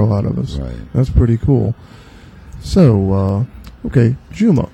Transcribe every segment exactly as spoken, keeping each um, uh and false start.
lot of us. Right. That's pretty cool. So, uh, okay, Juma.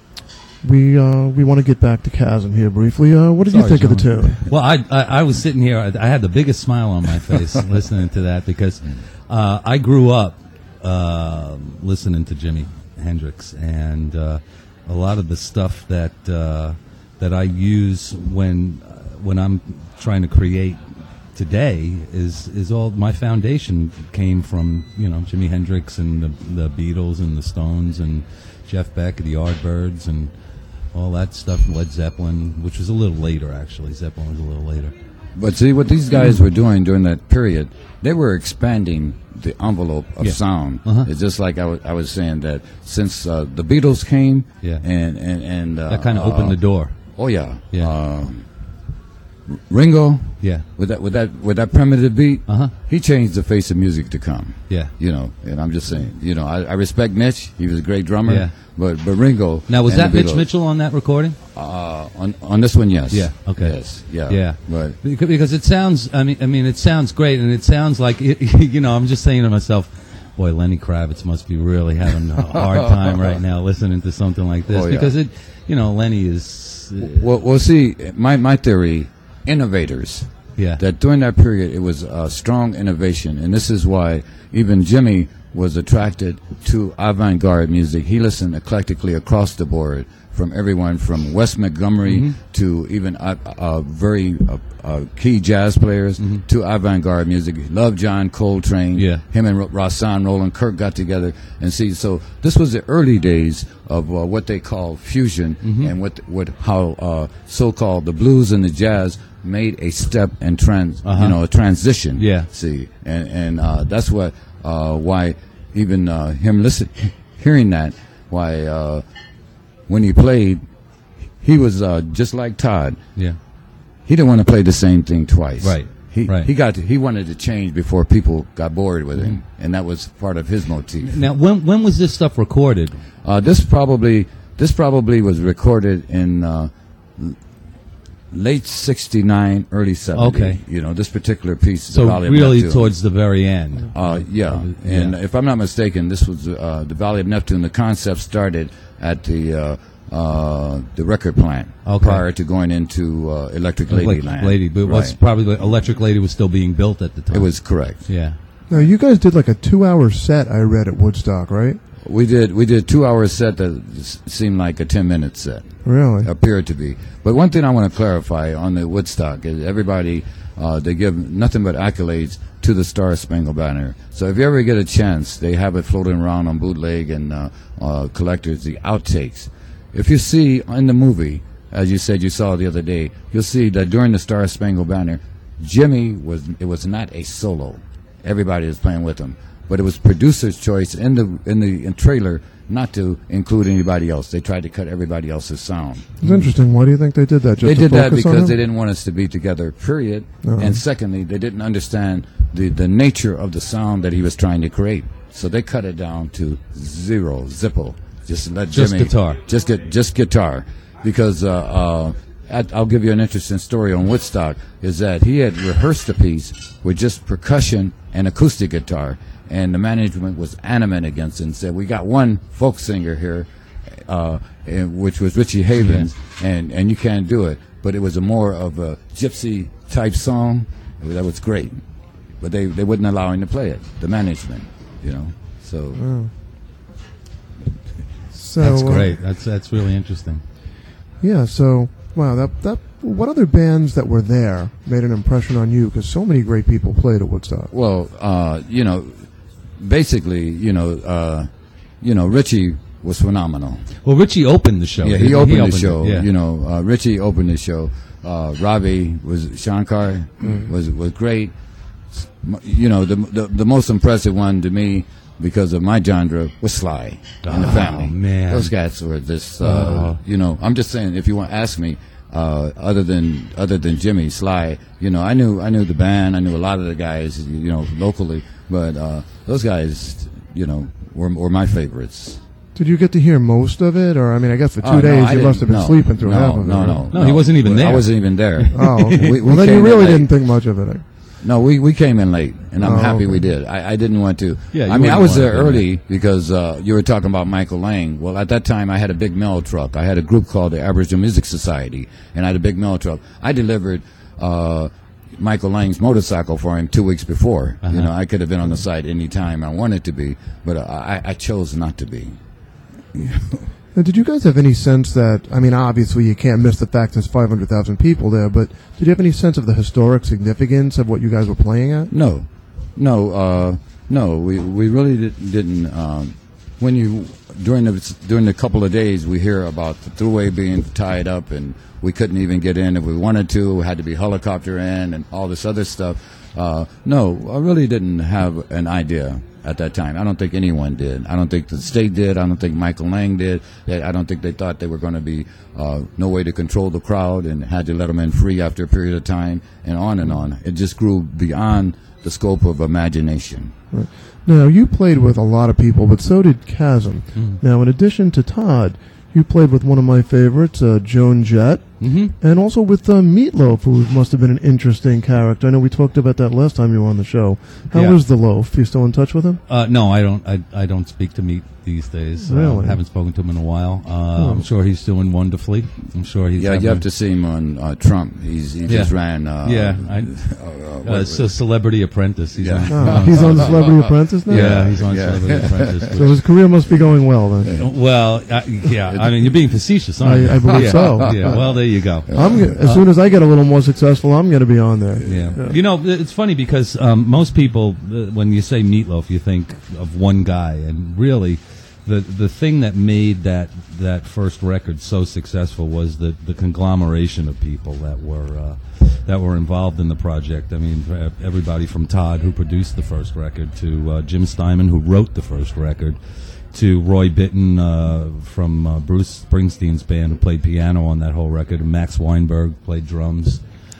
We uh, we want to get back to Chasm here briefly. Uh, what did Sorry, you think John. of the tune? Well, I, I I was sitting here. I, I had the biggest smile on my face listening to that because uh, I grew up uh, listening to Jimi Hendrix, and uh, a lot of the stuff that uh, that I use when uh, when I'm trying to create today is is all my foundation came from you know Jimi Hendrix and the the Beatles and the Stones and Jeff Beck, the Yardbirds, and all that stuff, Led Zeppelin, which was a little later, actually. Zeppelin was a little later. But see, what these guys were doing during that period, they were expanding the envelope of Yeah. sound. Uh-huh. It's just like I wa- I was saying that since uh, the Beatles came, Yeah. and and, and uh, That kind of opened uh, the door. Oh yeah, Yeah. Um, Ringo, Yeah. with that with that with that primitive beat, Uh-huh. he changed the face of music to come. Yeah. You know, and I'm just saying, you know, I, I respect Mitch. He was a great drummer. Yeah. But but Ringo. Now, was and that the Mitch Beatles- Mitchell on that recording? Uh, on on this one, yes. Yeah. Okay. Yes. Yeah. Yeah. But Beca- Because it sounds, I mean, I mean, it sounds great, and it sounds like, it, you know, I'm just saying to myself, boy, Lenny Kravitz must be really having a hard time right now listening to something like this Oh, yeah. because it, you know, Lenny is, uh, well, well, see, my my theory, innovators. yeah, That during that period, it was a strong innovation, and this is why even Jimmy was attracted to avant-garde music. He listened eclectically across the board, from everyone from Wes Montgomery Mhm. to even uh, uh, very uh, uh, key jazz players Mhm. to avant-garde music. He loved John Coltrane. Yeah. Him and Ro- Rahsaan Roland Kirk got together and see. So this was the early days of uh, what they call fusion, Mhm. and what what how uh, so-called the blues and the jazz made a step and trans, Uh-huh. you know, a transition. Yeah. See, and and uh, that's what uh, why even uh, him listen, hearing that, why uh, when he played, he was uh, just like Todd. yeah, He didn't want to play the same thing twice. Right. He Right. he got to, he wanted to change before people got bored with him, and that was part of his motif. Now, when when was this stuff recorded? Uh, this probably this probably was recorded in uh, l- late sixty-nine, early seventy. Okay. You know, this particular piece. So the Valley of really Neptune. towards the very end. Uh, yeah, and Yeah. if I'm not mistaken, this was uh, the Valley of Neptune. The concept started at the uh, uh, the record plant Okay. prior to going into uh, Electric Like Ladyland. Lady, but it was Right. probably the Electric Lady was still being built at the time. It was correct. yeah. Now, you guys did like a two-hour set, I read, at Woodstock, right? We did we did two hour set that s- seemed like a ten minute set. Really? Appeared to be. But one thing I want to clarify on the Woodstock is everybody uh, they give nothing but accolades to the Star Spangled Banner. So if you ever get a chance, they have it floating around on bootleg and uh, uh, collectors, the outtakes. If you see in the movie, as you said you saw the other day, you'll see that during the Star Spangled Banner, Jimmy was it was not a solo. Everybody was playing with him. But it was producer's choice in the in the in trailer not to include anybody else. They tried to cut everybody else's sound. It's interesting. Why do you think they did that? Just They to did that focus on because him? they didn't want us to be together, period. Uh-huh. And secondly, they didn't understand the, the nature of the sound that he was trying to create. So they cut it down to zero, zippo. Just let Just Jimmy... guitar. Just get just guitar. Because uh, uh, at, I'll give you an interesting story on Woodstock, is that he had rehearsed a piece with just percussion and acoustic guitar, and the management was adamant against it and said, we got one folk singer here, uh, and, which was Richie Havens, and, and you can't do it. But it was a more of a gypsy type song. That was great. But they, they wouldn't allow him to play it, the management, you know. So Oh. So, That's uh, great. That's that's really interesting. Yeah, so, wow, that, that, what other bands that were there made an impression on you? Because so many great people played at Woodstock. Well, uh, you know, basically, you know, uh, you know, Richie was phenomenal. Well, Richie opened the show. Yeah, didn't he opened the it, show. yeah. You know, uh, Richie opened the show. Uh, Robbie was Shankar Mm-hmm. was was great. S- m- You know, the, the the most impressive one to me, because of my genre, was Sly and the Oh, Family. man. Those guys were just, uh, Oh. you know. I'm just saying, if you want to ask me, uh, other than other than Jimmy Sly, you know, I knew I knew the band, I knew a lot of the guys, you know, locally, but uh, those guys, you know, were were my favorites. Did you get to hear most of it? Or, I mean, I guess for two Oh, no, days I you must have didn't- been no, sleeping through no, half of no, it. no, right? No, he wasn't even I there. wasn't even there. Oh, okay. We- we well, then you came really late. didn't think much of it. No, we, we came in late, and I'm Oh, happy okay. we did. I, I didn't want to. Yeah, you I mean, I wouldn't was want there to, early because uh, you were talking about Michael Lang. Well, at that time, I had a big mail truck. I had a group called the Aboriginal Music Society, and I had a big mail truck. I delivered uh, Michael Lang's motorcycle for him two weeks before. Uh-huh. You know, I could have been on the site any time I wanted to be, but uh, I, I chose not to be. Now, did you guys have any sense that, I mean, obviously you can't miss the fact there's five hundred thousand people there, but did you have any sense of the historic significance of what you guys were playing at? No, no, uh, no. We we really did, didn't. Um, when you during the during the couple of days we hear about the thruway being tied up and we couldn't even get in if we wanted to. We had to be helicopter in and all this other stuff. Uh, no, I really didn't have an idea at that time. I don't think anyone did. I don't think the state did. I don't think Michael Lang did. They, I don't think they thought they were going to be uh, no way to control the crowd and had to let them in free after a period of time and on and on. It just grew beyond the scope of imagination. Right. Now, you played with a lot of people, but so did Chasm. Mm. Now, in addition to Todd, you played with one of my favorites, uh, Joan Jett, Mm-hmm. and also with uh, Meatloaf, who must have been an interesting character. I know we talked about that last time you were on the show. How Yeah. was the Loaf? You still in touch with him? Uh, no, I don't. I, I don't speak to Meat these days. Really? Uh, haven't spoken to him in a while. Uh, Oh. I'm sure he's doing wonderfully. I'm sure he's. Yeah, having you have a- to see him on uh, Trump. He's he Yeah. just ran. Uh, Yeah, I- uh, uh, Uh, what- it's a Celebrity Apprentice. He's Yeah. on, Oh, he's on Celebrity Apprentice now? yeah, he's on Yeah. Celebrity Apprentice. So his career must be going well then. Well, uh, yeah. I mean, you're being facetious, aren't you? I, I believe yeah. so. Yeah. Well, there you go. I'm g- as soon as I get a little more successful, I'm going to be on there. Yeah. You know, it's funny because um, most people, uh, when you say Meatloaf, you think of one guy, and really, the the thing that made that that first record so successful was the the conglomeration of people that were uh, that were involved in the project. I mean, uh, everybody from Todd, who produced the first record, to uh, Jim Steinman, who wrote the first record, to Roy Bittan uh, from uh, Bruce Springsteen's band, who played piano on that whole record, and Max Weinberg played drums.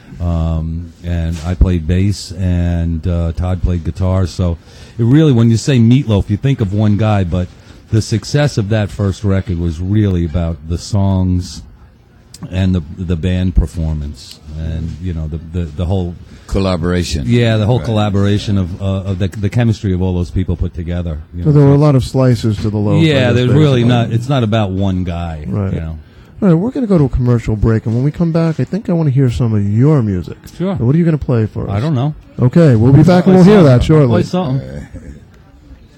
Um, and I played bass, and uh, Todd played guitar. So it really, when you say Meatloaf, you think of one guy, but the success of that first record was really about the songs and the the band performance, and you know the the, the whole collaboration. yeah the whole Right. collaboration of uh, of the the chemistry of all those people put together. You So know, there were a so- lot of slices to the loaf. I yeah, guess, there's really basically. not. It's not about one guy. Right. You know. All right, we're going to go to a commercial break, and when we come back, I think I want to hear some of your music. Sure. What are you going to play for us? I don't know. Okay, we'll be back and Play we'll hear something. that shortly. Play something.